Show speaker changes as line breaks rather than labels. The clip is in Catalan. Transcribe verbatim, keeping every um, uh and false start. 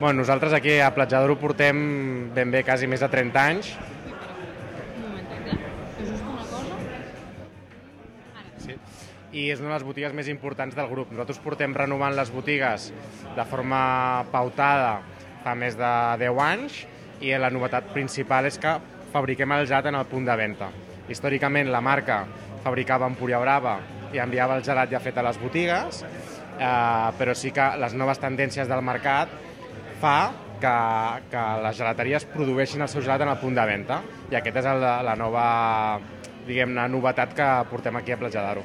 Bueno, nosaltres aquí a Platja d'Aro portem ben bé quasi més de trenta anys.
Un momentet, eh? Que just una cosa...
Sí. I és una de les botigues més importants del grup. Nosaltres portem renovant les botigues de forma pautada fa més de deu anys i la novetat principal és que fabriquem el gelat en el punt de venda. Històricament la marca fabricava Empúria Brava i enviava el gelat ja fet a les botigues, eh, però sí que les noves tendències del mercat fa que, que les gelateries produeixin el seu gelat en el punt de venda i aquesta és la, la nova, diguem-ne, novetat que portem aquí a Platja d'Aro.